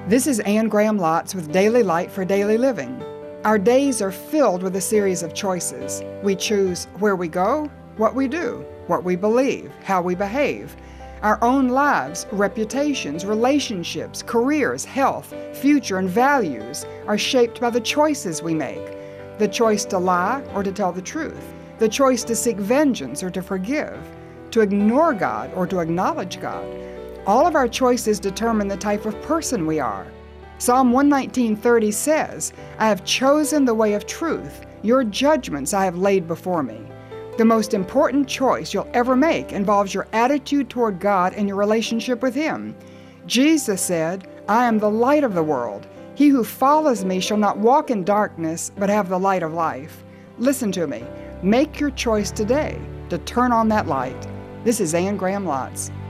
This is Anne Graham Lotz with Daily Light for Daily Living. Our days are filled with a series of choices. We choose where we go, what we do, what we believe, how we behave. Our own lives, reputations, relationships, careers, health, future, and values are shaped by the choices we make. The choice to lie or to tell the truth. The choice to seek vengeance or to forgive. To ignore God or to acknowledge God. All of our choices determine the type of person we are. Psalm 119:30 says, "I have chosen the way of truth. Your judgments I have laid before me." The most important choice you'll ever make involves your attitude toward God and your relationship with Him. Jesus said, "I am the light of the world. He who follows me shall not walk in darkness, but have the light of life." Listen to me. Make your choice today to turn on that light. This is Anne Graham Lotz.